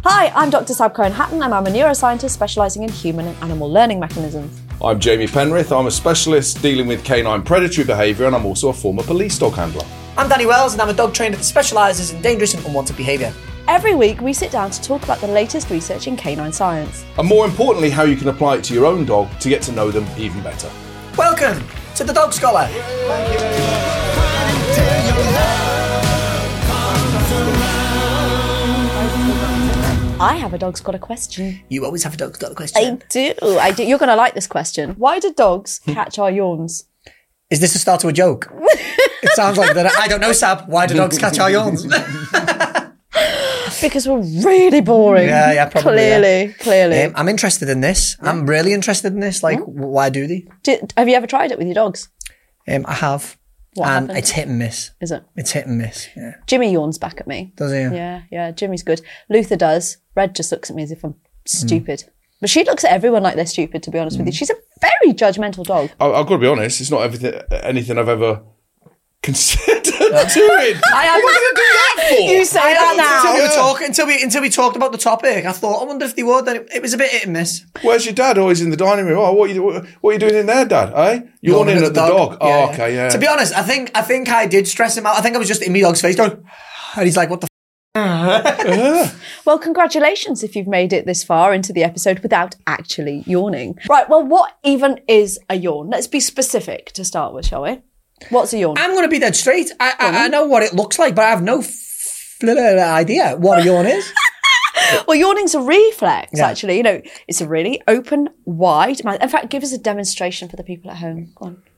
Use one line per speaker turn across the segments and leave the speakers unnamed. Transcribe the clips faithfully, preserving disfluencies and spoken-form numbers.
Hi, I'm Doctor Sab Cohen-Hatton and I'm a neuroscientist specialising in human and animal learning mechanisms.
I'm Jamie Penrith. I'm a specialist dealing with canine predatory behaviour and I'm also a former police dog handler.
I'm Danny Wells and I'm a dog trainer that specialises in dangerous and unwanted behaviour.
Every week we sit down to talk about the latest research in canine science.
And more importantly, how you can apply it to your own dog to get to know them even better.
Welcome to the Dog Scholar. Thank you very much.
I have a Dog Scholar question.
You always have a Dog Scholar question.
I do. I do. You're going to like this question. Why do dogs catch our yawns?
Is this a start to a joke? It sounds like that. I don't know, Sab. Why do dogs catch our yawns?
Because we're really boring.
Yeah, yeah, probably.
Clearly,
yeah.
clearly.
Um, I'm interested in this. Yeah. I'm really interested in this. Like, mm. why do they?
Do, have you ever tried it with your dogs?
Um, I have.
What
and
happened?
It's hit and miss.
Is it?
It's hit and miss, yeah.
Jimmy yawns back at me.
Does he?
Yeah, yeah. Jimmy's good. Luther does. Red just looks at me as if I'm stupid. Mm. But she looks at everyone like they're stupid, to be honest mm. with you. She's a very judgmental dog.
I, I've got to be honest, it's not everything, anything I've ever considered doing. I am. What are you going to do that for?
You say that now.
Until we, were talking, until, we, until we talked about the topic, I thought, I wonder if they would. Then it, it was a bit hit and miss.
Where's your dad? Always in the dining room. Oh, what are you, what, what are you doing in there, Dad? Eh? You're yawning at the dog. dog.
Yeah,
oh,
yeah.
okay, yeah.
To be honest, I think I think I did stress him out. I think I was just in my dog's face going, and he's like, what the f***?
Well, congratulations if you've made it this far into the episode without actually yawning. Right, well, what even is a yawn? Let's be specific to start with, shall we? What's a yawn?
I'm going to be dead straight. I, I, I know what it looks like, but I have no f- idea what a yawn is.
Well, yawning's a reflex,
yeah.
actually. You know, it's a really open, wide mouth. In fact, give us a demonstration for the people at home. Go on.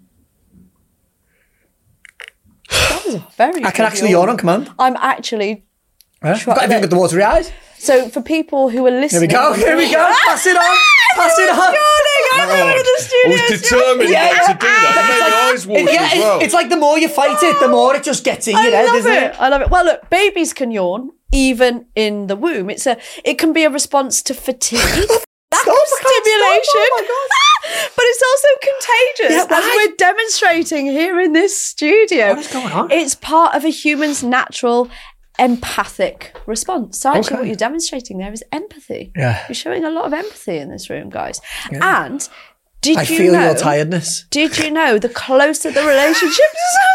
That was a very
I can actually yawn. yawn on command.
I'm actually...
Huh? Try- Have you got the watery eyes?
So for people who are listening...
Here we go, here we go. Pass it on. Pass it on.
Everyone in the studio.
I was determined
yeah.
not to do that. It made like, my eyes water
it, yeah,
as well.
It's like the more you fight it, the more it just gets in you.
I
Head,
love
isn't
it.
it.
I love it. Well, look, babies can yawn even in the womb. It's a. It can be a response to fatigue. Lack
Stop,
of stimulation.
Stop, oh my God.
But it's also contagious,
yeah,
as we're demonstrating here in this studio.
What is going on?
It's part of a human's natural empathic response. So actually
okay.
what you're demonstrating there is empathy.
Yeah.
You're showing a lot of empathy in this room, guys. Yeah. And did
I
you
feel
know,
your tiredness.
Did you know the closer the relationship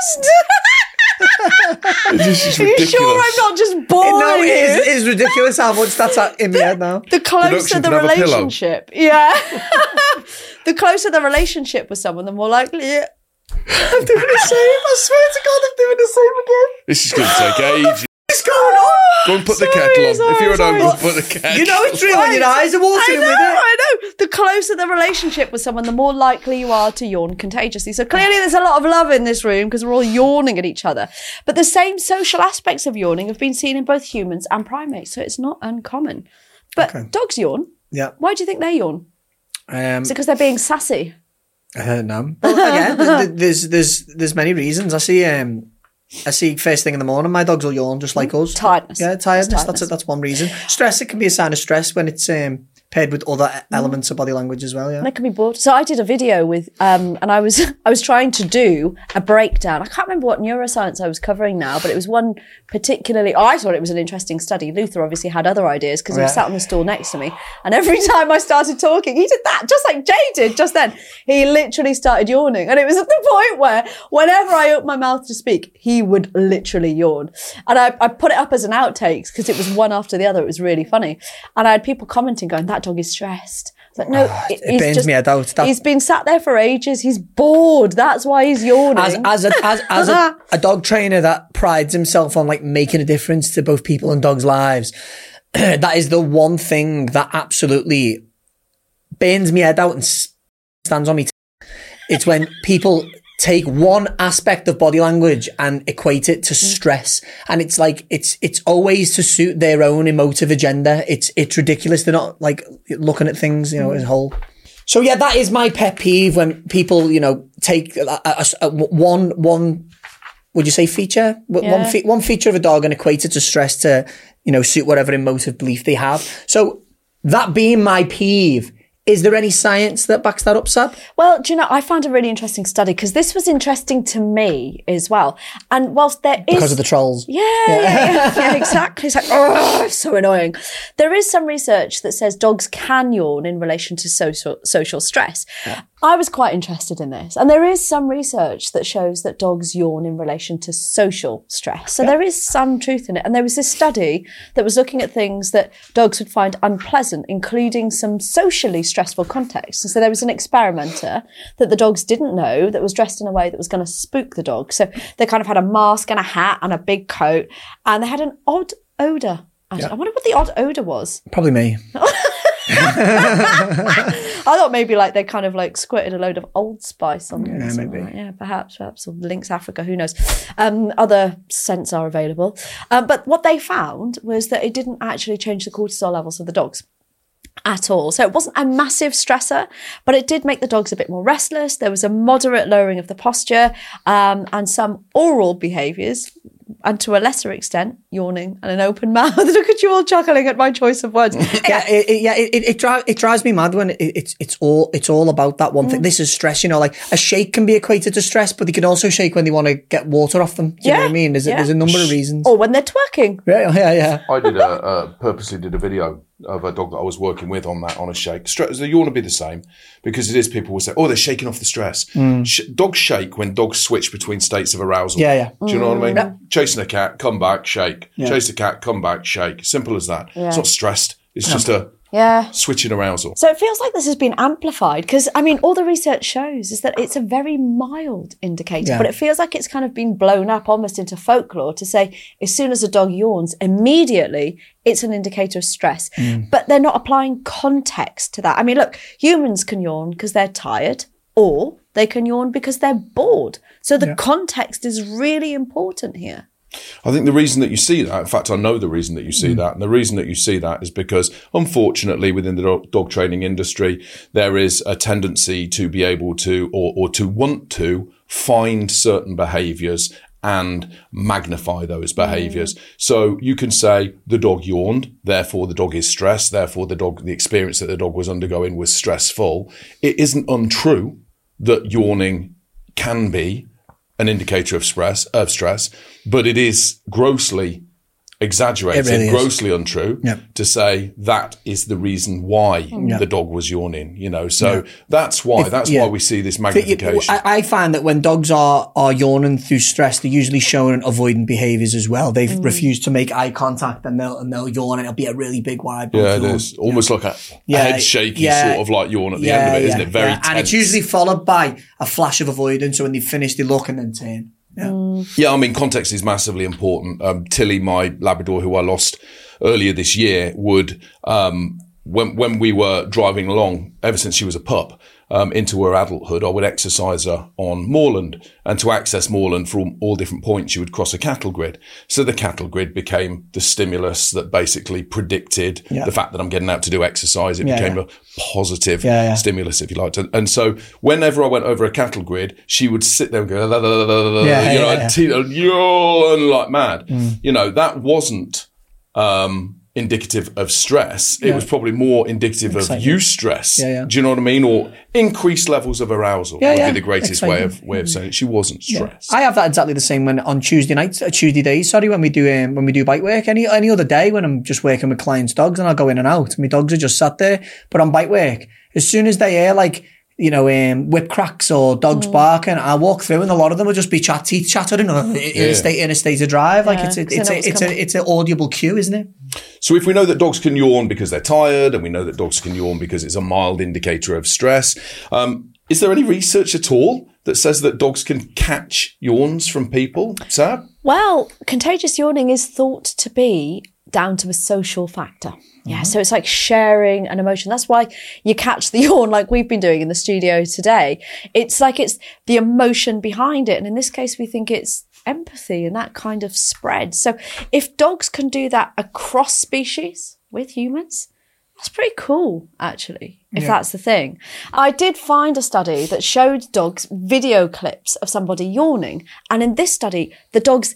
This is
Are you
ridiculous.
sure I'm not just boring
No, it
you?
is, it is ridiculous how much that's in my head now.
The closer
Production
the
can have a pillow.
relationship, yeah. The closer the relationship with someone, the more likely. Yeah. I'm doing the same. I swear to God, I'm doing the same again.
This is going to take ages.
What's going on?
Go and put
Sorry,
the kettle on.
sorry,
if you're at home,
sorry.
go and put the kettle
You know it's real when your eyes are watering
I know,
with it.
I know. The closer the relationship with someone, the more likely you are to yawn contagiously. So clearly there's a lot of love in this room because we're all yawning at each other. But the same social aspects of yawning have been seen in both humans and primates, so it's not uncommon. But
Okay.
dogs yawn.
Yeah.
Why do you think they yawn?
Um,
Is it because they're being sassy?
Uh, no. Well, again, there's, there's there's there's many reasons. I see um I see first thing in the morning, my dogs will yawn just like us.
Tiredness.
Yeah, tiredness.
Tiredness.
That's it. That's one reason. Stress. It can be a sign of stress when it's um, paired with other mm. elements of body language as well. Yeah.
They can be bored. So I did a video with, um, and I was I was trying to do a breakdown. I can't remember what neuroscience I was covering now, but it was one particularly. Oh, I thought it was an interesting study. Luther obviously had other ideas because he was
Yeah.
sat on the stool next to me, and every time I started talking, he did that, just like Jay did just then. He literally started yawning, and it was at the point where whenever I opened my mouth to speak, he would literally yawn. And I, I put it up as an outtakes because it was one after the other. It was really funny, and I had people commenting, going, "That dog is stressed." It's like, no,
Oh, it
he's
burns
just,
me head out. That-
He's been sat there for ages. He's bored. That's why he's yawning.
As as a as, as a, a dog trainer that prides himself on like making a difference to both people and dogs' lives, that is the one thing that absolutely burns me head out and stands on me. T- it's when people take one aspect of body language and equate it to stress, and it's like it's it's always to suit their own emotive agenda. It's it's ridiculous. They're not like looking at things, you know, as a whole. So yeah, that is my pet peeve when people, you know, take a, a, a, one one. Would you say feature?
Yeah.
One fe- one feature of a dog and equate it to stress to, you know, suit whatever emotive belief they have. So that being my peeve, Is there any science that backs that up, Sab?
Well, do you know, I found a really interesting study because this was interesting to me as well. And whilst there is...
Because of the trolls.
Yeah, yeah, yeah, yeah, exactly. It's like, oh, so annoying. There is some research that says dogs can yawn in relation to social social stress. Yeah. I was quite interested in this. And there is some research that shows that dogs yawn in relation to social stress. So yeah. there is some truth in it. And there was this study that was looking at things that dogs would find unpleasant, including some socially stressful contexts. And so there was an experimenter that the dogs didn't know that was dressed in a way that was going to spook the dog. So they kind of had a mask and a hat and a big coat, and they had an odd odour. I, yeah. I wonder what the odd odour was.
Probably me.
I thought maybe like they kind of like squirted a load of Old Spice on them.
Yeah, maybe.
Like, yeah, perhaps, perhaps, or Lynx Africa, who knows. Um, other scents are available. Um, but what they found was that it didn't actually change the cortisol levels of the dogs at all. So it wasn't a massive stressor, but it did make the dogs a bit more restless. There was a moderate lowering of the posture um, and some oral behaviours, and to a lesser extent, yawning and an open mouth. Look at you all chuckling at my choice of words.
yeah, it, it, yeah, it, it, drives, it drives me mad when it, it's it's all it's all about that one thing. Mm. This is stress, you know, like a shake can be equated to stress, but they can also shake when they want to get water off them. Do you
yeah,
know what I mean? There's,
yeah.
a, there's a number of reasons.
Or when they're twerking.
Yeah, yeah, yeah.
I did a, uh, purposely did a video of a dog that I was working with on that, on a shake. Stress, the yawn will be the same because it is, people will say, oh, they're shaking off the stress. Mm. Sh- dogs shake when dogs switch between states of arousal.
Yeah, yeah.
Do you know
mm.
what I mean? Yeah. Chasing a cat, come back, shake.
Yeah.
Chase a cat, come back, shake. Simple as that. Yeah. It's not stressed. It's
no.
just a
yeah.
switching arousal.
So it feels like this has been amplified because, I mean, all the research shows is that it's a very mild indicator, yeah. but it feels like it's kind of been blown up almost into folklore to say as soon as a dog yawns, immediately it's an indicator of stress. Mm. But they're not applying context to that. I mean, look, humans can yawn because they're tired, or they can yawn because they're bored. So the yeah. context is really important here.
I think the reason that you see that, in fact, I know the reason that you see mm. that, and the reason that you see that is because, unfortunately, within the dog, dog training industry, there is a tendency to be able to, or, or to want to, find certain behaviours and magnify those behaviours. Mm. So you can say the dog yawned, therefore the dog is stressed, therefore the dog, the experience that the dog was undergoing was stressful. It isn't untrue that yawning can be an indicator of stress, of stress, but it is grossly exaggerated,
really
grossly untrue
yep.
to say that is the reason why yep. the dog was yawning, you know. So yep. that's why,
if,
that's
yeah.
why we see this magnification.
I, I find that when dogs are, are yawning through stress, they're usually showing avoidant behaviours as well. They've mm. refused to make eye contact and they'll, and they'll yawn and it'll be a really big wide
Yeah,
yawn.
it is. Almost yeah. like a,
yeah,
a head shaky
yeah,
sort of like yawn at the
yeah,
end of it,
yeah,
isn't it? Very
yeah.
tense.
And it's usually followed by a flash of avoidance. So when they finish, they look and then turn. Yeah.
Mm.
yeah, I mean, context is massively important. Um, Tilly, my Labrador, who I lost earlier this year, would, um, when, when we were driving along, ever since she was a pup, um, into her adulthood, I would exercise her on moorland. And to access moorland from all different points, you would cross a cattle grid. So the cattle grid became the stimulus that basically predicted
yeah.
the fact that I'm getting out to do exercise. It
yeah,
became
yeah.
a positive
yeah, yeah.
stimulus, if you liked. And, and so whenever I went over a cattle grid, she would sit there and go, la, la, la, la, la,
yeah,
you know,
yeah,
t- yawn like mad.
Mm.
You know, that wasn't, um, indicative of stress. It
yeah.
was probably more indicative
Excitement.
of eustress.
Yeah, yeah.
Do you know what I mean? Or increased levels of arousal
yeah,
would
yeah.
be the greatest way of way of saying it. She wasn't stressed.
Yeah. I have that exactly the same when on Tuesday nights, uh, Tuesday days, sorry, when we do um, when we do bite work. Any any other day when I'm just working with clients' dogs and I'll go in and out. My dogs are just sat there. But on bite work, as soon as they hear like, you know, um, whip cracks or dogs mm. barking, I walk through and a lot of them will just be chat teeth chattering in,
yeah.
in a state in a state of drive. Like
yeah,
it's a, it's a, it's, it's a it's an audible cue, isn't it?
So if we know that dogs can yawn because they're tired, and we know that dogs can yawn because it's a mild indicator of stress, um, is there any research at all that says that dogs can catch yawns from people, Sab?
Well, contagious yawning is thought to be down to a social factor. Yeah, mm-hmm. So it's like sharing an emotion. That's why you catch the yawn like we've been doing in the studio today. It's like it's the emotion behind it. And in this case, we think it's empathy and that kind of spread. So if dogs can do that across species with humans, that's pretty cool, actually, if yeah. that's the thing. I did find a study that showed dogs video clips of somebody yawning. And in this study, the dogs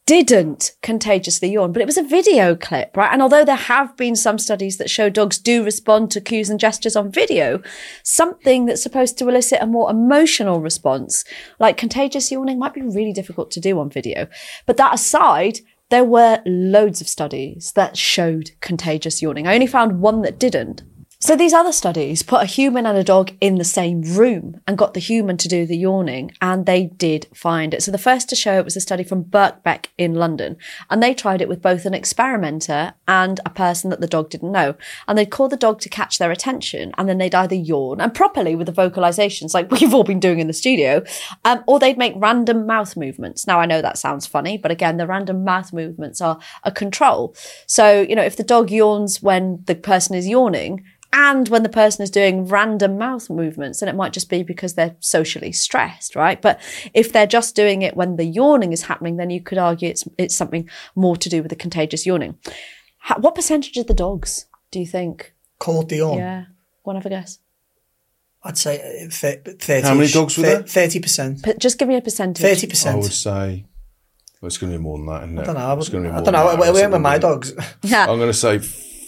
didn't contagiously yawn, but it was a video clip, right? And although there have been some studies that show dogs do respond to cues and gestures on video, something that's supposed to elicit a more emotional response, like contagious yawning, might be really difficult to do on video. But that aside, there were loads of studies that showed contagious yawning. I only found one that didn't. So these other studies put a human and a dog in the same room and got the human to do the yawning, and they did find it. So the first to show it was a study from Birkbeck in London, and they tried it with both an experimenter and a person that the dog didn't know. And they'd call the dog to catch their attention, and then they'd either yawn, and properly with the vocalizations like we've all been doing in the studio, um, or they'd make random mouth movements. Now, I know that sounds funny, but again, the random mouth movements are a control. So, you know, if the dog yawns when the person is yawning, and when the person is doing random mouth movements, then it might just be because they're socially stressed, right? But if they're just doing it when the yawning is happening, then you could argue it's it's something more to do with the contagious yawning. How, what percentage of the dogs do you think
Caught the yawn?
Yeah. Want to have a guess?
I'd say thirty.
How many dogs were there?
thirty percent.
P- just give me a percentage.
thirty percent.
I would say, well, it's going to be more than that, isn't it?
I don't know.
It's going to be more
I don't know.
than that.
Where, where are my dogs?
Yeah.
I'm going to say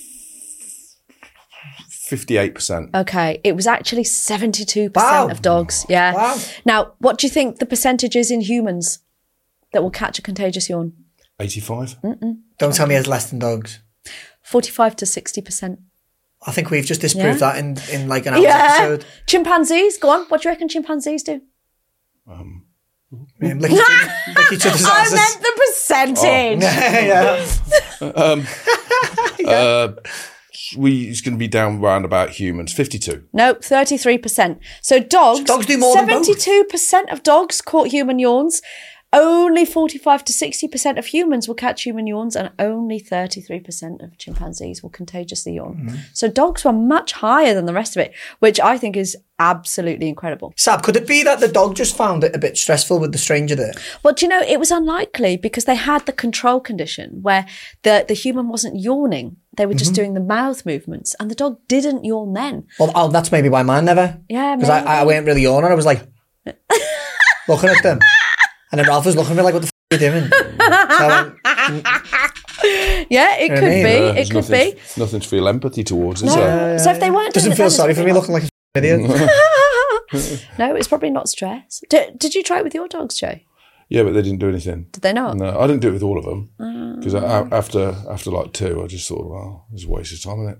fifty-eight percent.
Okay. It was actually seventy-two percent
Wow.
of dogs. Yeah.
Wow.
Now, what do you think the percentage is in humans that will catch a contagious yawn?
eighty-five?
Don't tell me it's less than dogs.
forty-five to sixty percent.
I think we've just disproved
Yeah.
that in, in like an hour's
Yeah.
episode.
Chimpanzees, go on. What do you reckon chimpanzees do?
Um,
Yeah, lick, each other, lick each other's
I
asses.
meant the percentage.
yeah.
um, uh, we, it's going to be down round about humans. fifty-two.
No, thirty-three percent. So dogs,
So dogs do more than both.
seventy-two percent of dogs caught human yawns. Only forty-five to sixty percent of humans will catch human yawns, and only thirty-three percent of chimpanzees will contagiously yawn.
Mm-hmm.
So dogs were much higher than the rest of it, which I think is absolutely incredible.
Sab, could it be that the dog just found it a bit stressful with the stranger there?
Well, do you know, it was unlikely because they had the control condition where the, the human wasn't yawning. They were just
Mm-hmm.
doing the mouth movements, and the dog didn't yawn then.
Well, oh, that's maybe why mine never.
Yeah,
Because I, I
maybe.
weren't really yawning. I was like, looking at them. And then Ralph was looking at me like, what the f*** are you doing? So I went,
Yeah, it
know what
could
I mean?
be.
Uh,
it
there's
could
nothing,
be.
Nothing to feel empathy towards, is
No.
there?
So if they weren't
doesn't
doing it,
feel
then
sorry
it's
for me
probably
looking like an idiot.
not- No, it's probably not stress. Did, did you try it with your dogs, Joe?
Yeah, but they didn't do anything.
Did they not?
No, I didn't do it with all of them.
Mm.
Because after after like two, I just thought, well, it's a waste of time, isn't it?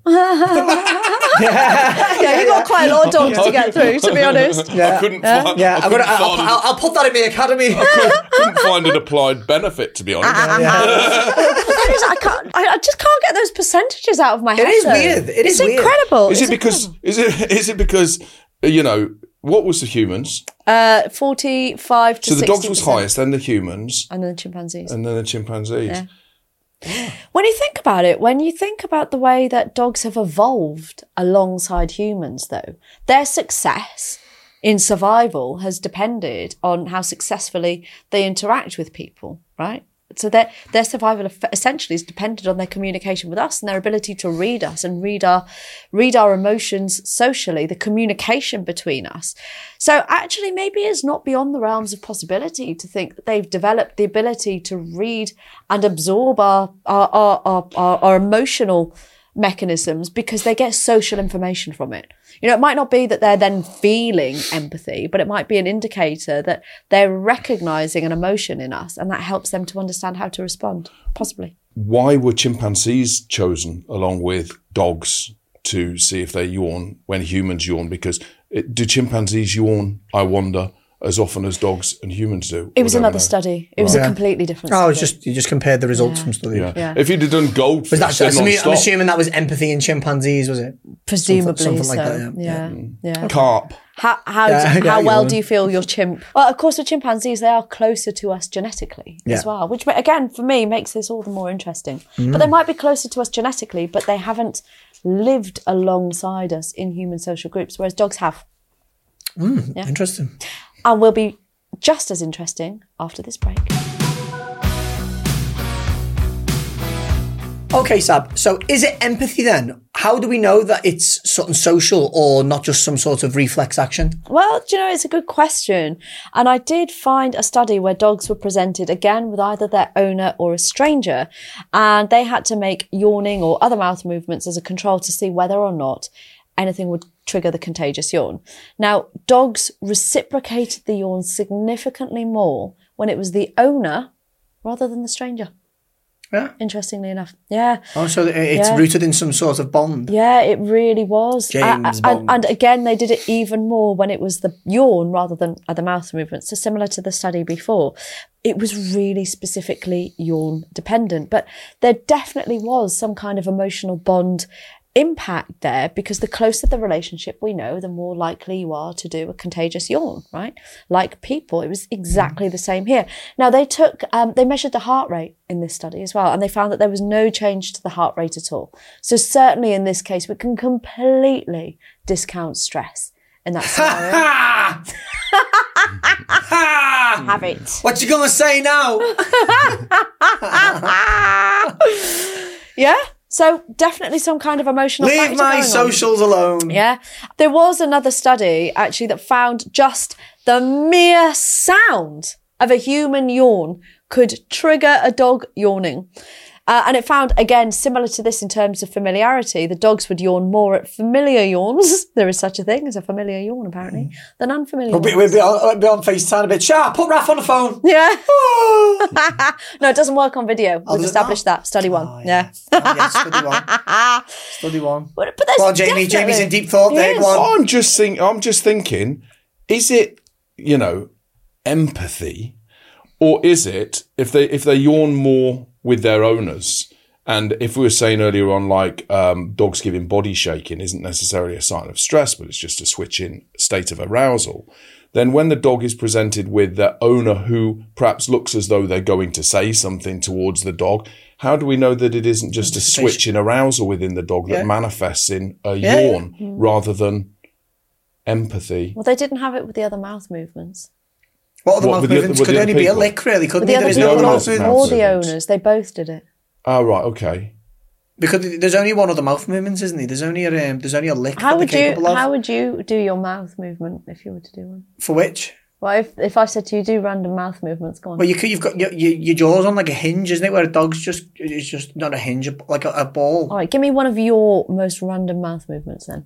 Yeah, you got quite a lot of dogs to get through, to be honest.
I couldn't find,
Yeah,
I
I'm
couldn't
gonna, I'll,
find,
I'll, I'll put that in my academy.
couldn't, couldn't find an applied benefit, to be honest.
I can't. I, I just can't get those percentages out of my head.
is
though.
weird. It
it's
is weird.
incredible.
Is
It's
it because is it is it because uh, you know what was the humans?
uh, forty-five to
So the
sixty
dogs was highest, then the humans,
and then the chimpanzees.
and then the chimpanzees.
Yeah. When you think about it, when you think about the way that dogs have evolved alongside humans, though, their success in survival has depended on how successfully they interact with people, right? So their their survival essentially is dependent on their communication with us and their ability to read us and read our read our emotions socially, the communication between us. So actually, maybe it's not beyond the realms of possibility to think that they've developed the ability to read and absorb our our our our, our, our emotional mechanisms because they get social information from it. You know, it might not be that they're then feeling empathy, but it might be an indicator that they're recognizing an emotion in us, and that helps them to understand how to respond, possibly.
Why were chimpanzees chosen along with dogs to see if they yawn when humans yawn? Because it, do chimpanzees yawn, I wonder, as often as dogs and humans do?
It
Or
was
don't
another
know?
study. It was
Yeah.
a completely different
Oh,
study.
it's just you just compared the results from studies.
Yeah.
Yeah.
If you'd have done goldfish,
Was that,
then
I'm, I'm
non-stop.
assuming that was empathy in chimpanzees, was it?
Presumably
something like
so.
that,
yeah. Yeah. yeah.
Carp.
How how,
Yeah,
how
yeah,
well
yawn.
do you feel your chimp? Well, of course, with chimpanzees, they are closer to us genetically as
Yeah.
well, which again, for me, makes this all the more interesting. But they might be closer to us genetically, but they haven't lived alongside us in human social groups, whereas dogs have. Yeah.
Interesting.
And will be just as interesting after this break.
Okay, Sab. So is it empathy then? How do we know that it's something social or not just some sort of reflex action?
Well, do you know, it's a good question. And I did find a study where dogs were presented again with either their owner or a stranger, and they had to make yawning or other mouth movements as a control to see whether or not anything would trigger the contagious yawn. Now, dogs reciprocated the yawn significantly more when it was the owner rather than the stranger.
Yeah.
Interestingly enough. Yeah.
Oh, so it's
Yeah.
rooted in some sort of bond.
Yeah, it really was.
James
Uh, and,
Bond.
and again, they did it even more when it was the yawn rather than other mouth movements. So similar to the study before, it was really specifically yawn dependent. But there definitely was some kind of emotional bond impact there, because the closer the relationship we know, the more likely you are to do a contagious yawn, right? Like people, it was exactly the same here. Now they took, um, they measured the heart rate in this study as well, and they found that there was no change to the heart rate at all. So certainly in this case, we can completely discount stress in that scenario. Have it.
What you gonna say now?
Yeah. So definitely some kind of emotional
Leave
factor
my
going on.
socials alone.
Yeah. There was another study actually that found just the mere sound of a human yawn could trigger a dog yawning. Uh, and it found, again, similar to this in terms of familiarity, the dogs would yawn more at familiar yawns. There is such a thing as a familiar yawn, apparently, than unfamiliar
We'll be,
ones.
we'll be on, we'll be on FaceTime a bit. Sharp, put Raph on the phone.
Yeah.
Oh.
No, it doesn't work on video.
Oh,
We've
does it
established
not?
that. Study one.
Oh,
yeah.
Oh, yeah, study one. Study one.
But, but there's
Go on, Jamie.
definitely-
Jamie's in deep thought there.
He
Go
is.
on.
I'm just think. I'm just thinking. Is it, you know, empathy, or is it if they if they yawn more with their owners? And if we were saying earlier on, like um, dogs giving body shaking isn't necessarily a sign of stress, but it's just a switch in state of arousal. Then when the dog is presented with the owner who perhaps looks as though they're going to say something towards the dog, how do we know that it isn't just a switch in arousal within the dog that
Yeah.
manifests in a
Yeah.
yawn rather than empathy?
Well, they didn't have it with the other mouth movements.
What other
What,
mouth
with the-
movements?
with
Could
the
only
other
be a
people?
lick, really, couldn't
With the
it?
other
There's
The
no
people,
other
owners'
mouth
mouth
movements.
or the
movements.
owners, they both did it.
Oh, right, okay.
Because there's only one other mouth movements, isn't there? There's only a um, there's only a lick
How
that
would
they're
you
capable of.
how would you do your mouth movement if you were to do one?
For which?
Well, if if I said to you, do random mouth movements, go on.
Well, you could, you've got your, your, your jaws on like a hinge, isn't it? Where a dog's just it's just not a hinge, like a, a ball.
All right, give me one of your most random mouth movements then.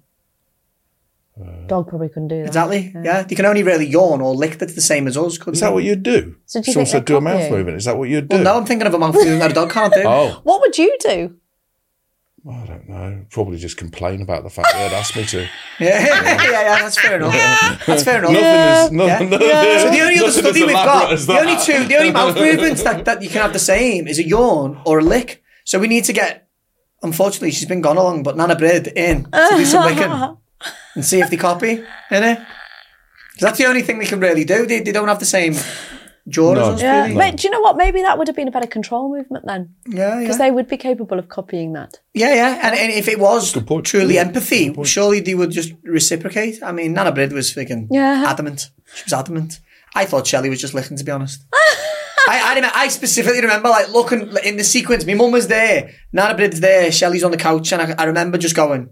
Dog probably couldn't do that.
Exactly. Yeah. You can only really yawn or lick. That's the same as us. Couldn't
Is that
you?
what you'd do?
So do you
Someone
think
said
they'd
do a
copy
mouth
you?
movement. Is that what you'd do?
Well, now I'm thinking of a mouth movement that a dog can't do.
Oh,
What would you do?
I don't know. Probably just complain about the fact that they'd asked me to.
Yeah, yeah, yeah. That's fair enough. That's fair enough.
Nothing is. No,
Yeah.
no,
Yeah. So the only other
nothing
study
as
we've
elaborate
got,
as
the
that.
only two, the only mouth movements that, that you can have the same is a yawn or a lick. So we need to get, unfortunately, she's been gone along, but Nana Bread in to do some licking and see if they copy, innit? Because that's the only thing they can really do. They, they don't have the same jaw
No.
as us,
Yeah.
really.
But do you know what? Maybe that would have been a better control movement then,
Yeah,
because
yeah.
they would be capable of copying that.
Yeah, yeah. And, and if it was
point.
truly
Yeah,
empathy, surely they would just reciprocate. I mean, Nana Bread was freaking
Yeah.
adamant. She was adamant. I thought Shelley was just licking, to be honest. I, I, remember, I specifically remember, like, looking in the sequence. My mum was there, Nana Bread's there, Shelley's on the couch, and I, I remember just going,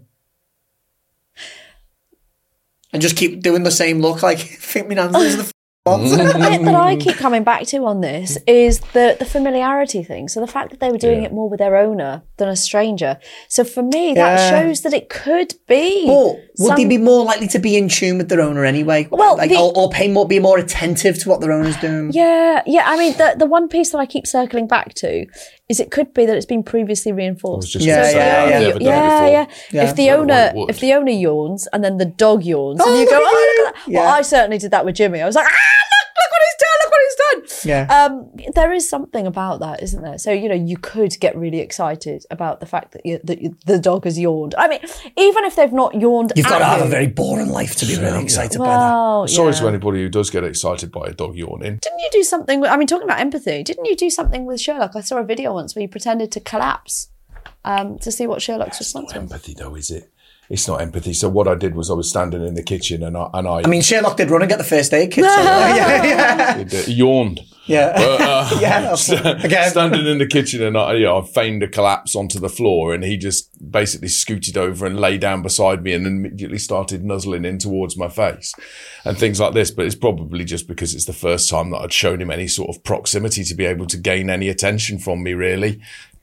and just keep doing the same look, like, I think my nan's losing the f***.
The bit that I keep coming back to on this is the, the familiarity thing. So the fact that they were doing
Yeah.
it more with their owner than a stranger. So for me, that
Yeah.
shows that it could be.
Or would
some-
they be more likely to be in tune with their owner anyway?
Well,
like,
the-
or, or pay more, be more attentive to what their owner's doing?
Yeah, yeah. I mean, the the one piece that I keep circling back to is it could be that it's been previously reinforced.
just
Yeah,
gonna say,
yeah,
I've
yeah.
never done it
yeah,
before.
yeah,
Yeah.
If the
Well,
owner,
it would.
if the owner yawns and then the dog yawns,
Oh,
and you
look
go,
at
"Oh,
you."
look at that!"
Yeah.
Well, I certainly did that with Jimmy. I was like, "Ah, look, look what he's done! Look what he's done!"
Yeah.
Um, there is something about that, isn't there? So you know, you could get really excited about the fact that, you, that you, the dog has yawned. I mean, even if they've not yawned,
You've got
at
to have
you,
a very boring life to be really excited by that.
well.
Sorry
yeah.
to anybody who does get excited by a dog yawning.
Didn't you do something? With, I mean, talking about empathy, didn't you do something with Sherlock? I saw a video once where you pretended to collapse um, to see what Sherlock's
It's not
response was.
empathy, though, is it? it's not empathy. So what I did was I was standing in the kitchen and I, and I,
I mean, Sherlock did run and get the first aid kit. So, yeah, yeah.
It, uh, yawned.
Yeah.
But, uh,
yeah.
st-
Again.
Standing in the kitchen and I, you know, I feigned a collapse onto the floor and he just basically scooted over and lay down beside me and immediately started nuzzling in towards my face and things like this. But it's probably just because it's the first time that I'd shown him any sort of proximity to be able to gain any attention from me, really.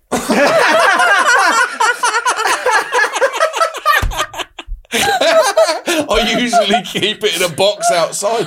I usually keep it in a box outside.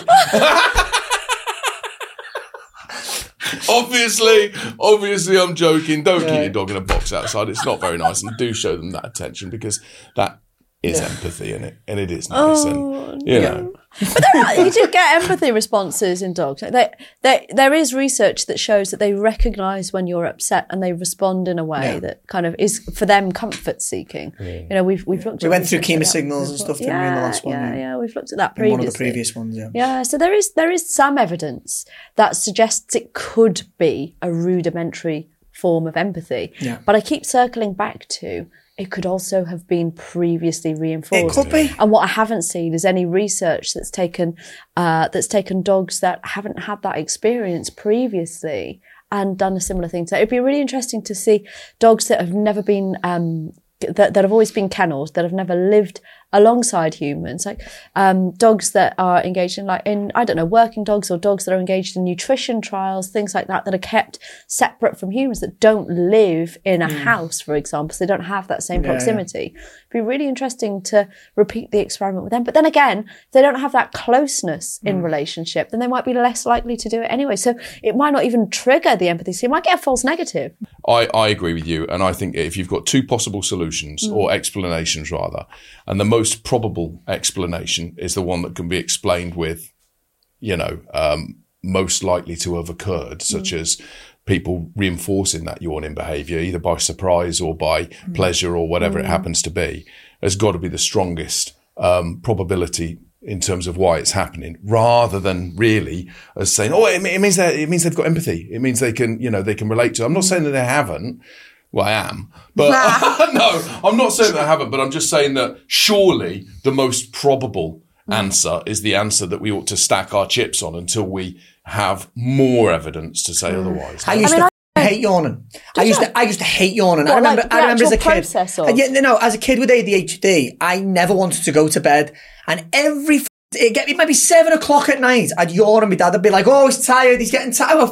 Obviously, obviously I'm joking. Don't yeah. keep your dog in a box outside. It's not very nice. And do show them that attention because that is yeah. empathy in it. And it is nice.
Oh,
and, you
no.
know.
But there are, you do get empathy responses in dogs. They, they, there is research that shows that they recognise when you're upset and they respond in a way yeah. that kind of is, for them, comfort-seeking. Yeah. You know, we've, we've looked
we
at...
We went through chemo signals and stuff, didn't
yeah,
we, in the last one?
Yeah, yeah, yeah, we've looked at that
in
previously.
one of the previous ones, yeah.
Yeah, so there is there is some evidence that suggests it could be a rudimentary form of empathy.
Yeah.
But I keep circling back to... it could also have been previously reinforced.
It could be.
And what I haven't seen is any research that's taken uh, that's taken dogs that haven't had that experience previously and done a similar thing. So it'd be really interesting to see dogs that have never been um, that, that have always been kennels, that have never lived alongside humans, like um, dogs that are engaged in, like in, I don't know, working dogs or dogs that are engaged in nutrition trials, things like that, that are kept separate from humans, that don't live in a mm. house, for example, so they don't have that same proximity. Yeah, yeah. It'd be really interesting to repeat the experiment with them. But then again, if they don't have that closeness in mm. relationship, then they might be less likely to do it anyway. So it might not even trigger the empathy. So you might get a false negative.
I, I agree with you. And I think if you've got two possible solutions mm. or explanations rather, and the most most probable explanation is the one that can be explained with, you know, um, most likely to have occurred, such mm. as people reinforcing that yawning behaviour, either by surprise or by mm. pleasure or whatever mm. it happens to be, has got to be the strongest um, probability in terms of why it's happening, rather than really as saying, oh, it, it means that it means they've got empathy. It means they can, you know, they can relate to. I'm not saying that they haven't. Well, I am, but no, I'm not saying that I haven't, but I'm just saying that surely the most probable answer is the answer that we ought to stack our chips on until we have more evidence to say otherwise.
I used I mean, to I, hate yawning. I used to, I used to hate yawning.
What,
I remember,
like
I remember as a kid.
Or?
Yeah, no, no, as a kid with A D H D, I never wanted to go to bed, and every It'd get me maybe seven o'clock at night. I'd yawn and my dad would be like, oh, he's tired. He's getting tired.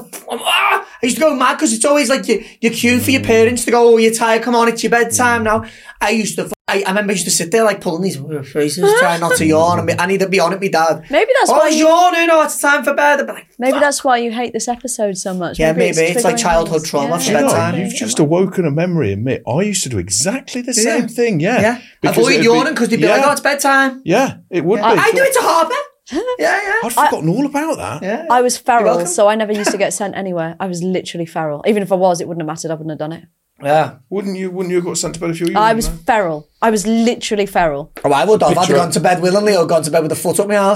I used to go mad because it's always like your, your cue for your parents to go, oh, you're tired. Come on, it's your bedtime now. I used to, I, I remember I used to sit there like pulling these faces, trying not to yawn. And I need to be on at me dad.
Maybe that's
oh,
why
he's
you,
yawning. Oh, it's time for bed. I'd be like,
maybe that's why you hate this episode so much.
Yeah, maybe.
maybe.
It's, it's like childhood
things.
trauma
Yeah.
for
You know,
bedtime.
you've just awoken a memory in me. I used to do exactly the same
Yeah.
thing. Yeah.
Yeah.
Because
Avoid
it'd
yawning because they'd be
yeah.
like, oh, it's bedtime.
Yeah, it would
Yeah.
be.
I do it to Harper. Yeah, yeah.
I'd forgotten all about that.
Yeah.
I was
You're
feral,
welcome.
so I never used to get sent anywhere. I was literally feral. Even if I was, it wouldn't have mattered. I wouldn't have done it.
Yeah.
Wouldn't you? Wouldn't you have got sent to bed if you were?
I
young,
was
no?
feral. I was literally feral.
Oh, I would have. I'd have
Picture-
gone to bed willingly or gone to bed with a foot up my arse.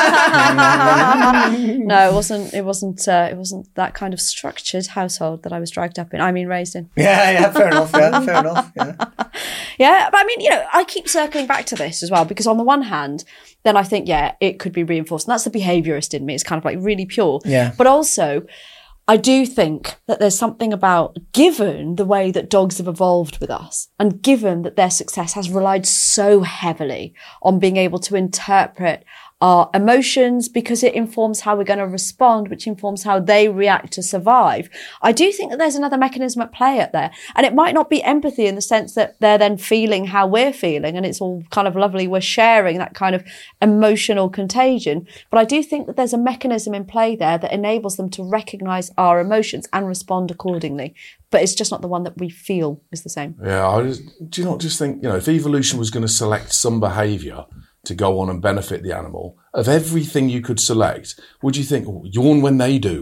No, it wasn't. It wasn't. Uh, it wasn't that kind of structured household that I was dragged up in. I mean, raised in.
Yeah, yeah, fair enough. Yeah, fair enough. Yeah.
Yeah, but I mean, you know, I keep circling back to this as well because on the one hand, then I think, yeah, it could be reinforced. And that's the behaviourist in me. It's kind of like really pure.
Yeah.
But also, I do think that there's something about, given the way that dogs have evolved with us and given that their success has relied so heavily on being able to interpret our emotions because it informs how we're going to respond, which informs how they react to survive. I do think that there's another mechanism at play at there. And it might not be empathy in the sense that they're then feeling how we're feeling and it's all kind of lovely. We're sharing that kind of emotional contagion. But I do think that there's a mechanism in play there that enables them to recognise our emotions and respond accordingly. But it's just not the one that we feel is the same.
Yeah, I just, do you not just think, you know, if evolution was going to select some behaviour to go on and benefit the animal, of everything you could select, would you think, oh, yawn when they do?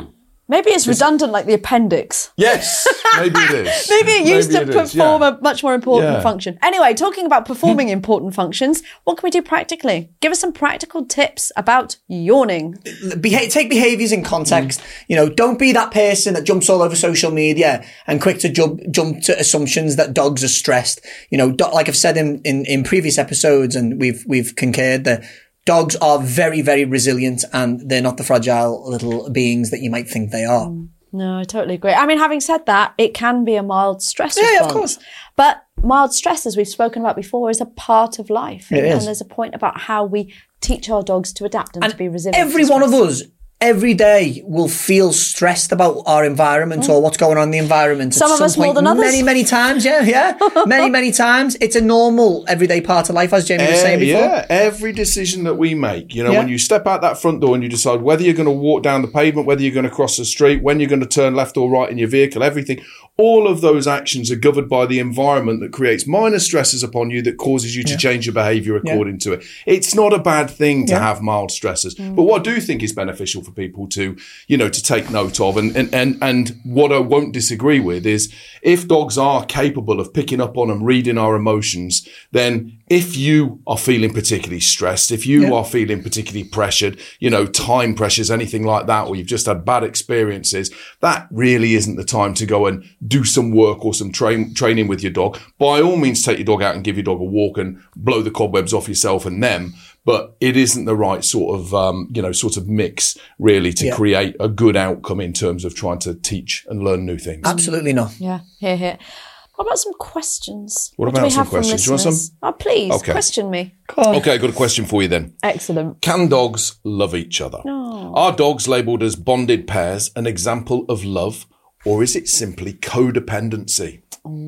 Maybe it's redundant like the appendix.
Yes, maybe it is.
Maybe it used
Maybe
to
it is,
perform
yeah.
a much more important
Yeah.
function. Anyway, talking about performing important functions, what can we do practically? Give us some practical tips about yawning.
Beha- take behaviours in context.
Mm.
You know, don't be that person that jumps all over social media and quick to jump jump to assumptions that dogs are stressed. You know, do- like I've said in, in, in previous episodes, and we've we've concurred that dogs are very, very resilient, and they're not the fragile little beings that you might think they are.
Mm. No, I totally agree. I mean, having said that, it can be a mild stress
Yeah,
response.
yeah, of course.
But mild stress, as we've spoken about before, is a part of life.
It
and,
is.
and there's a point about how we teach our dogs to adapt and,
And
to be resilient.
every
to
one of
stress.
us, every day, will feel stressed about our environment or what's going on in the environment.
Some
at
of
some
us more
point,
than others.
Many, many times. Yeah, yeah. many, many times. It's a normal, everyday part of life, as Jamie was
Eh,
saying before.
yeah, every decision that we make, you know,
Yeah.
when you step out that front door and you decide whether you're going to walk down the pavement, whether you're going to cross the street, when you're going to turn left or right in your vehicle, everything, all of those actions are governed by the environment that creates minor stresses upon you that causes you to change your behaviour according to it. It's not a bad thing to
Yeah.
have mild stresses. But what I do think is beneficial for people to, you know, to take note of, and, and, and, and what I won't disagree with is if dogs are capable of picking up on and reading our emotions, then if you are feeling particularly stressed, if you
Yeah.
are feeling particularly pressured, you know, time pressures, anything like that, or you've just had bad experiences, that really isn't the time to go and do some work or some train, training with your dog. By all means, take your dog out and give your dog a walk and blow the cobwebs off yourself and them. But it isn't the right sort of, um, you know, sort of mix really to
Yeah.
create a good outcome in terms of trying to teach and learn new things.
Absolutely not.
Yeah, here, here. What about some questions?
What
do
about
we
some
have from
questions? Do you want some?
listeners? Oh, please,
Okay.
question me.
Okay, I've got a question for you then.
Excellent.
Can dogs love each other?
Oh.
Are dogs labelled as bonded pairs an example of love, or is it simply codependency?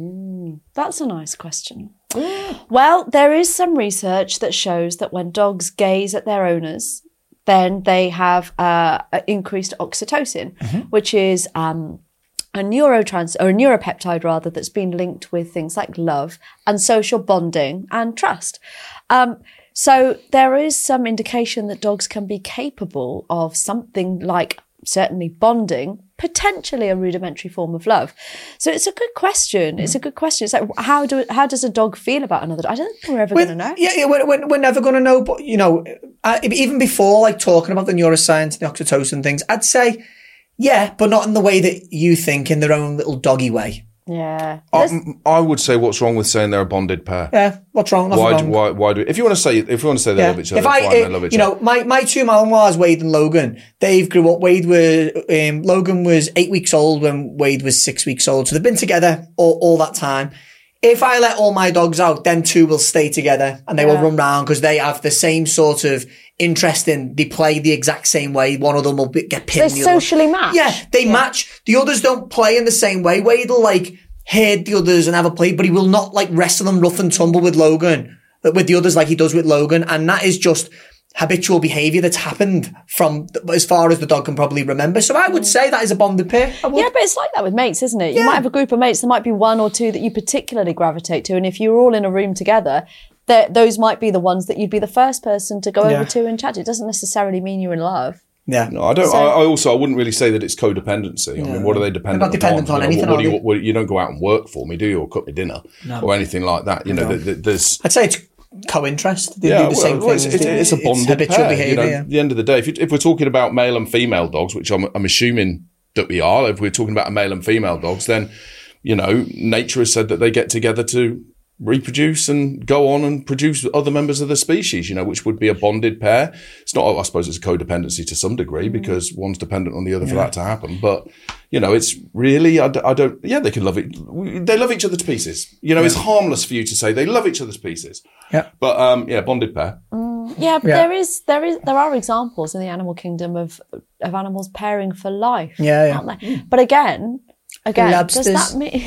That's a nice question. Well, there is some research that shows that when dogs gaze at their owners, then they have uh, increased oxytocin, which is um, a neurotrans or a neuropeptide rather that's been linked with things like love and social bonding and trust. Um, so there is some indication that dogs can be capable of something like certainly bonding, potentially a rudimentary form of love. So it's a good question. It's a good question. It's like, how do how does a dog feel about another dog? I don't think we're ever going to know.
Yeah, yeah we're, we're, we're never going to know. But, you know, uh, even before, like, talking about the neuroscience and the oxytocin things, I'd say, yeah, but not in the way that you think, in their own little doggy way.
Yeah.
I,
There's-
I would say, what's wrong with saying they're a bonded pair?
Yeah, what's wrong? Nothing
Why,
wrong.
do, why, why do? If you want to say, if you want to say they
Yeah.
love each other,
If I,
fine,
uh,
they love each
you
other.
know, my, my two Malinois, Wade and Logan, Dave grew up. Wade was, um, Logan was eight weeks old when Wade was six weeks old. So they've been together all, all that time. If I let all my dogs out, then two will stay together and they
Yeah.
will run round because they have the same sort of interest in, they play the exact same way. One of them will be, get pinned.
They
the other one-
socially match.
Yeah, they match. The others don't play in the same way. Wade will like herd the others and have a play, but he will not like wrestle them rough and tumble with Logan, with the others like he does with Logan. And that is just habitual behaviour that's happened from as far as the dog can probably remember. So I would say that is a bonded pair. I would.
Yeah, but it's like that with mates, isn't it? You
Yeah.
might have a group of mates. There might be one or two that you particularly gravitate to. And if you're all in a room together, that those might be the ones that you'd be the first person to go
Yeah.
over to and chat to. It doesn't necessarily mean you're in love.
Yeah.
No, I don't.
So-
I, I also I wouldn't really say that it's codependency. I mean, what are they dependent
They're not dependent
upon?
on
You know,
anything,
what, what
are
do you,
they?
what, you don't go out and work for me, do you, or cook me dinner, or anything like that? You know,
No.
th- th- there's.
I'd say it's co-interest. They
Yeah,
do the same
well, it's,
things.
it's, it's a bonded
habitual
pair.
behaviour.
You know,
yeah.
at the end of the day, if, you, if we're talking about male and female dogs, which I'm, I'm assuming that we are, if we're talking about male and female dogs, then, you know, nature has said that they get together to reproduce and go on and produce other members of the species, you know, which would be a bonded pair. It's not, I suppose it's a codependency to some degree because one's dependent on the other for that to happen. But, you know, it's really, I, d- I don't, yeah, they can love it. They love each other to pieces. You know, it's harmless for you to say they love each other to pieces.
Yeah.
But, um, yeah, bonded pair.
Yeah, but
Yeah.
there is there is there are examples in the animal kingdom of of animals pairing for life.
Yeah, yeah.
Aren't there? But again, again,
Lobsters.
does that mean?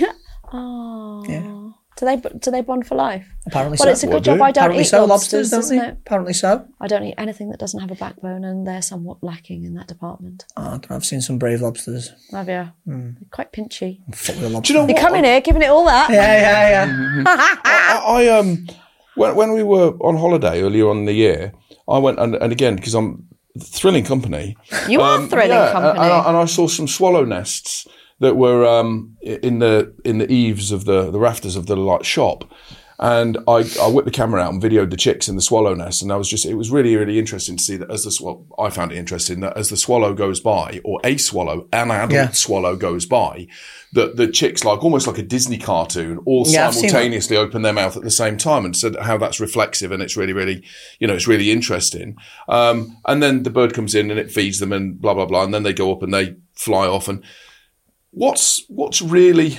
Oh,
Yeah.
do they do they bond for life?
Apparently
Well,
so.
it's a
Well,
good job
do.
I don't
Apparently
eat
so.
lobsters,
Lobsters, don't
isn't
they?
it?
Apparently so.
I don't eat anything that doesn't have a backbone, and they're somewhat lacking in that department.
Oh, I don't know, I've seen some brave lobsters.
Have you? They're quite pinchy.
Fuck with a
Do
lobster.
you know
You
what?
come in here giving it all that.
Yeah, yeah, yeah.
I, I um when when we were on holiday earlier on in the year, I went and, and again because I'm thrilling company.
You are
Um,
thrilling
yeah,
company.
And I, and I saw some swallow nests that were um, in the in the eaves of the, the rafters of the like shop. And I, I whipped the camera out and videoed the chicks in the swallow nest. And I was just, it was really, really interesting to see that as the swallow, I found it interesting that as the swallow goes by, or a swallow, an adult
Yeah.
swallow goes by, that the chicks, like almost like a Disney cartoon, all
Yeah, I've seen
simultaneously open their mouth at the same time, and said how that's reflexive and it's really, really, you know, it's really interesting. Um, and then the bird comes in and it feeds them and blah, blah, blah. And then they go up and they fly off. And what's, what's really,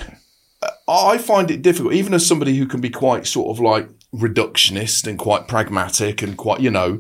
I find it difficult, even as somebody who can be quite sort of like reductionist and quite pragmatic and quite, you know,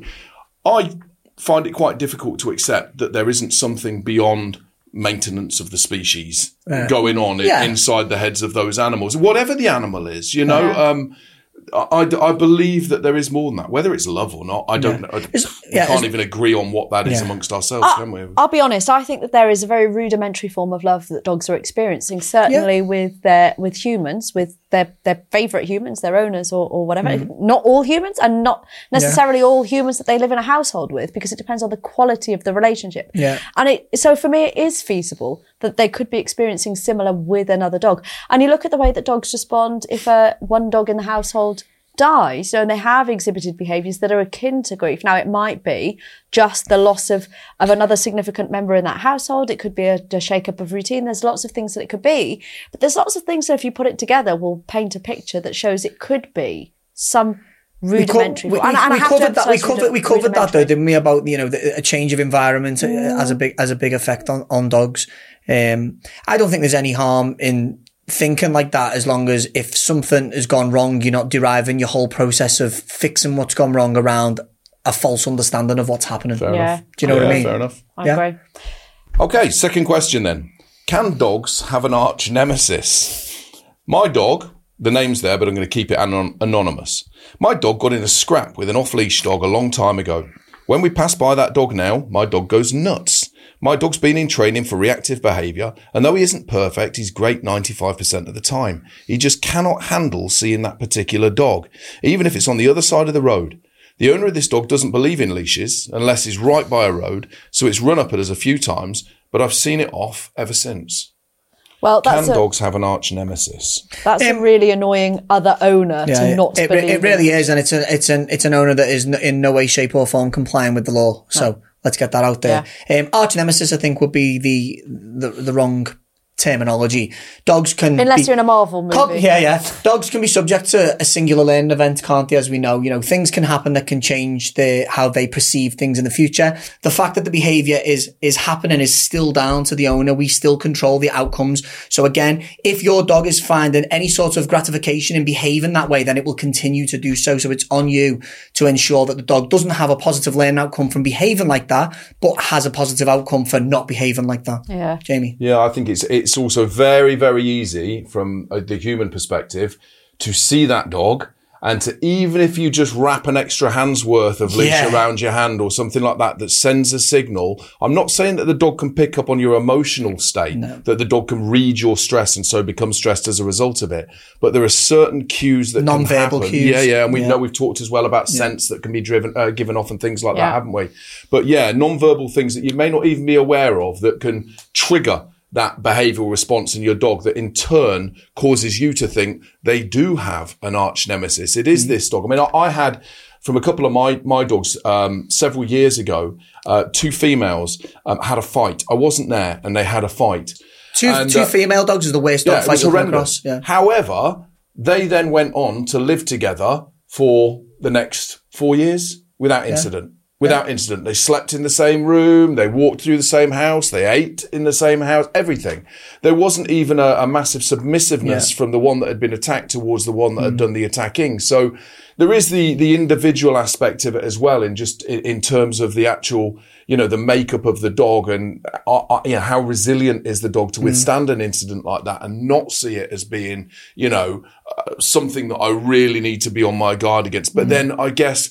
I find it quite difficult to accept that there isn't something beyond maintenance of the species
Yeah.
going on
Yeah.
inside the heads of those animals, whatever the animal is, you know.
Yeah.
Um, I, I believe that there is more than that. Whether it's love or not, I don't
Yeah.
know. I,
It's-
we
yeah,
can't
it's-
even agree on what that is
Yeah.
amongst ourselves,
Uh,
can we?
I'll be honest. I think that there is a very rudimentary form of love that dogs are experiencing. Certainly with their with humans, with their their favourite humans, their owners, or, or whatever.
Mm-hmm.
Not all humans, and not necessarily all humans that they live in a household with, because it depends on the quality of the relationship.
Yeah.
And it so for me, it is feasible that they could be experiencing similar with another dog. And you look at the way that dogs respond if a one dog in the household dies, you know, and they have exhibited behaviours that are akin to grief. Now, it might be just the loss of, of another significant member in that household. It could be a, a shake-up of routine. There's lots of things that it could be. But there's lots of things that if you put it together will paint a picture that shows it could be some rudimentary.
We, co- we,
and, and I
we
have to
covered that. We
emphasise
covered we
rudi-
covered that though,
rudimentary.
didn't we? About you know the, a change of environment uh, as a big as a big effect on on dogs. Um, I don't think there's any harm in thinking like that, as long as if something has gone wrong, you're not deriving your whole process of fixing what's gone wrong around a false understanding of what's happening.
Fair
Yeah.
enough.
Do you know
yeah,
what I mean?
Fair enough.
I
Yeah.
agree.
Okay, second question then. Can dogs have an arch nemesis? My dog, the name's there, but I'm going to keep it anon- anonymous. My dog got in a scrap with an off-leash dog a long time ago. When we pass by that dog now, my dog goes nuts. My dog's been in training for reactive behaviour, and though he isn't perfect, he's great ninety-five percent of the time. He just cannot handle seeing that particular dog, even if it's on the other side of the road. The owner of this dog doesn't believe in leashes unless he's right by a road, so it's run up at us a few times, but I've seen it off ever since.
Well,
Can
that's a,
dogs have an arch nemesis?
that's a really annoying other owner to not
it,
believe
it really
in.
is, and it's an it's an it's an owner that is n- in no way, shape, or form complying with the law. So let's get that out there. Um, arch nemesis, I think, would be the the, the wrong terminology. Dogs can
Unless
be,
you're in a Marvel movie.
Con- yeah, yeah. Dogs can be subject to a singular learning event, can't they? As we know, you know, things can happen that can change the how they perceive things in the future. The fact that the behaviour is is happening is still down to the owner. We still control the outcomes. So again, if your dog is finding any sort of gratification in behaving that way, then it will continue to do so. So it's on you to ensure that the dog doesn't have a positive learning outcome from behaving like that, but has a positive outcome for not behaving like that.
Yeah.
Jamie.
Yeah, I think it's it's also very, very easy from uh, the human perspective to see that dog, and to, even if you just wrap an extra hand's worth of leash
Yeah.
around your hand or something like that, that sends a signal. I'm not saying that the dog can pick up on your emotional state, that the dog can read your stress and so become stressed as a result of it. But there are certain cues that can
Non-verbal
happen.
cues.
Yeah, yeah. And we
Yeah.
know we've talked as well about sense that can be driven, uh, given off and things like
Yeah.
that, haven't we? But yeah, non-verbal things that you may not even be aware of that can trigger that behavioural response in your dog, that in turn causes you to think they do have an arch nemesis. It is this dog. I mean, I, I had from a couple of my, my dogs, um, several years ago, uh, two females, um, had a fight. I wasn't there and they had a fight.
Two
And,
two
uh,
female dogs is the worst
Yeah,
dog
it
fight
was
you'll come
horrendous.
across. Yeah.
However, they then went on to live together for the next four years without incident. Without incident. They slept in the same room. They walked through the same house. They ate in the same house. Everything. There wasn't even a, a massive submissiveness
Yeah.
from the one that had been attacked towards the one that had done the attacking. So there is the, the individual aspect of it as well, in just in, in terms of the actual, you know, the makeup of the dog, and uh, uh, you know, how resilient is the dog to withstand an incident like that and not see it as being, you know, uh, something that I really need to be on my guard against. But then I guess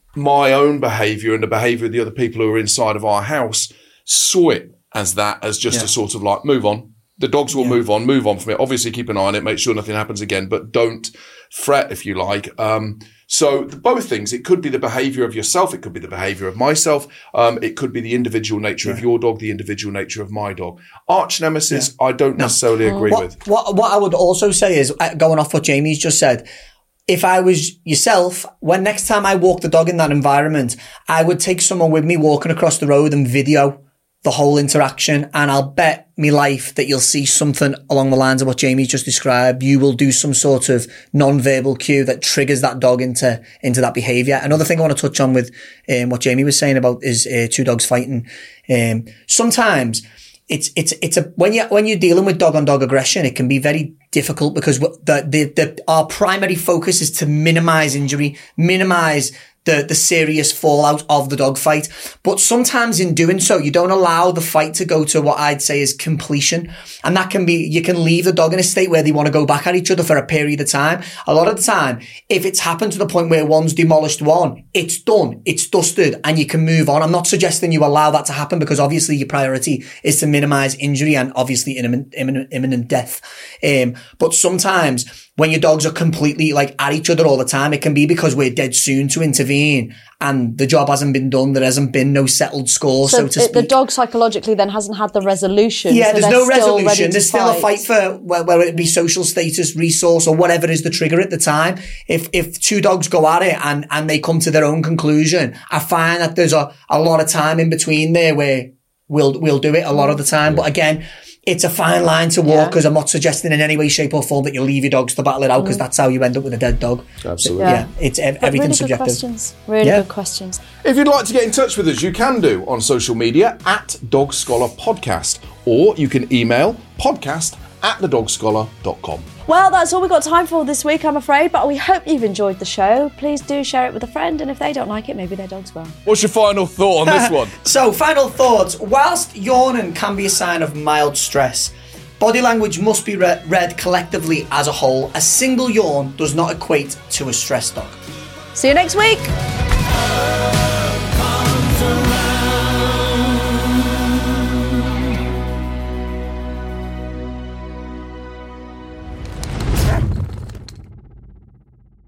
my own behaviour and the behaviour of the other people who are inside of our house saw it as that, as just
Yeah.
a sort of like, move on. The dogs will move on, move on from it. Obviously keep an eye on it, make sure nothing happens again, but don't fret, if you like. Um, So the, both things, it could be the behavior of yourself, it could be the behavior of myself, um, it could be the individual nature yeah. of your dog, the individual nature of my dog. Arch nemesis, yeah. I don't no. necessarily agree
what,
with.
What, what I would also say is, going off what Jamie's just said, if I was yourself, when next time I walk the dog in that environment, I would take someone with me walking across the road and video the whole interaction, and I'll bet me life that you'll see something along the lines of what Jamie just described. You will do some sort of non-verbal cue that triggers that dog into into that behaviour. Another thing I want to touch on with um, what Jamie was saying about is uh, two dogs fighting. Um, sometimes it's it's it's a when you when you're dealing with dog on dog aggression, it can be very difficult because the the, the our primary focus is to minimise injury, minimise the, the serious fallout of the dog fight. But sometimes in doing so, you don't allow the fight to go to what I'd say is completion. And that can be, you can leave the dog in a state where they want to go back at each other for a period of time. A lot of the time, if it's happened to the point where one's demolished one, it's done, it's dusted, and you can move on. I'm not suggesting you allow that to happen because obviously your priority is to minimize injury and obviously imminent, imminent, imminent death. Um, but sometimes when your dogs are completely like at each other all the time, it can be because we're dead soon to intervene and the job hasn't been done. There hasn't been no settled score, so, so to speak.
The dog psychologically then hasn't had the resolution.
Yeah,
so
there's no resolution.
Still
there's still
fight.
a fight for whether it be social status, resource, or whatever is the trigger at the time. If if two dogs go at it and, and they come to their own conclusion, I find that there's a, a lot of time in between there where we'll we'll do it a lot of the time. But again, it's a fine line to walk because yeah. I'm not suggesting in any way, shape or form that you leave your dogs to battle it out because mm. that's how you end up with a dead dog.
Absolutely.
Yeah, yeah it's everything's
really
subjective.
Good questions. Really yeah. good questions.
If you'd like to get in touch with us, you can do on social media at Dog Scholar Podcast, or you can email podcast at the dog scholar dot com.
Well, that's all we've got time for this week, I'm afraid, but we hope you've enjoyed the show. Please do share it with a friend, and if they don't like it, maybe their dogs will.
What's your final thought on this one?
So, final thoughts. Whilst yawning can be a sign of mild stress, body language must be re- read collectively as a whole. A single yawn does not equate to a stressed dog.
See you next week.